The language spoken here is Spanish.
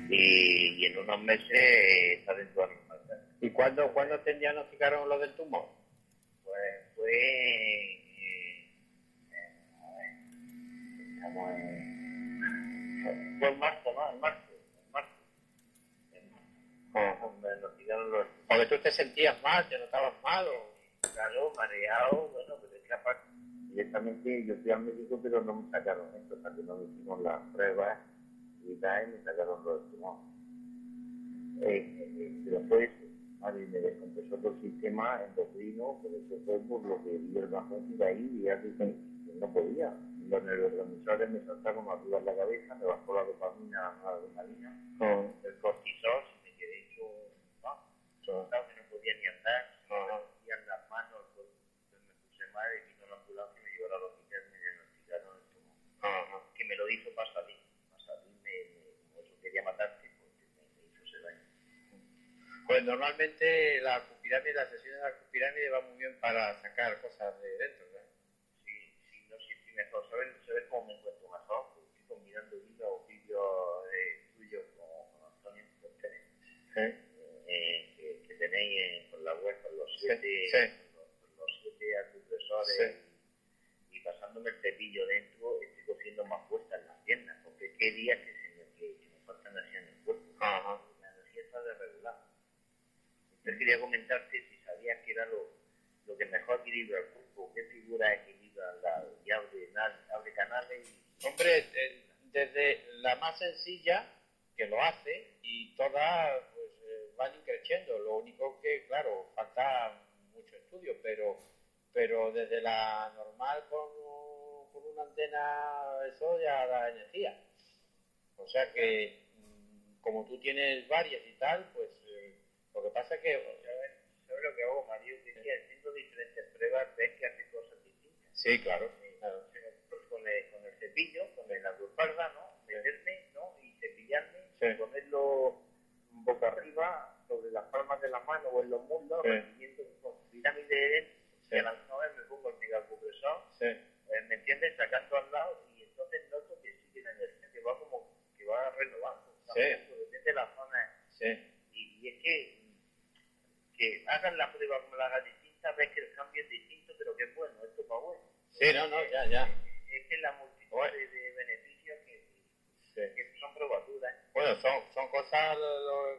y en unos meses está dentro de la normalidad. ¿Y cuándo te diagnosticaron lo del tumor? Pues fue... estamos en... Fue en marzo, ¿no? En marzo. Me diagnosticaron los... Porque tú te sentías mal, te notabas mal o... Claro, mareado, bueno, pero es que aparte... Directamente yo fui al médico, pero no me sacaron esto, hasta que no me hicimos las pruebas y tal, me sacaron los tumores. Pero fue eso, ¿vale? Me descompensó todo el sistema endocrino, pero eso fue por lo que vi el bajón de ahí y ya que no podía. Los neurotransmisores me saltaron arriba en la cabeza, me bajó la dopamina, la adrenalina, el cortisol, me quedé hecho, ¿no? Que no podía ni andar, no podían las manos, entonces me puse mal y vino la ambulancia y me llevaron al hospital y me diagnosticaron el tumor. Que me lo hizo para salir como eso quería matarte, pues me hizo ese daño. Pues normalmente la sesión de la cupirámide va muy bien para sacar cosas de dentro, ¿verdad? Sí, mejor. ¿Sabes cómo me encuentro mejor? Porque estoy combinando vídeos tuyos con Antonio Pérez, que tenéis por la web, con los 7 acupresores y pasándome el cepillo dentro, estoy cogiendo más fuerza en las piernas, porque qué días que me falta energía en el cuerpo. La energía está de regular. Entonces quería comentarte si sabías que era lo que mejor equilibra el cuerpo, qué figura equilibra y abre canales. Hombre, desde la más sencilla, que lo hace, y todas pues, van increciendo. Lo único que, claro, falta mucho estudio, pero desde la normal con una antena, eso ya da energía. O sea que, como tú tienes varias y tal, pues lo que pasa es que... ¿Sabes lo que hago, Mario? Que haciendo diferentes pruebas ves que hace cosas distintas. Sí, claro. Con el cepillo, con la guarda, ¿no? Meterme, ¿no? Y cepillarme, ponerlo boca arriba, sobre las palmas de la mano o en los muslos, recibiendo con pirámide, y a la misma vez me pongo el megacupresor, ¿me entiendes? Sacando al lado, y entonces noto que sigue la energía que va como que va renovando. Depende de la zona. Y es que hagan la prueba como la hagan distinta, ves que el cambio es distinto, pero que es bueno, esto va bueno. Ya. Es que la multitud de beneficios que son probaturas. Bueno, son cosas,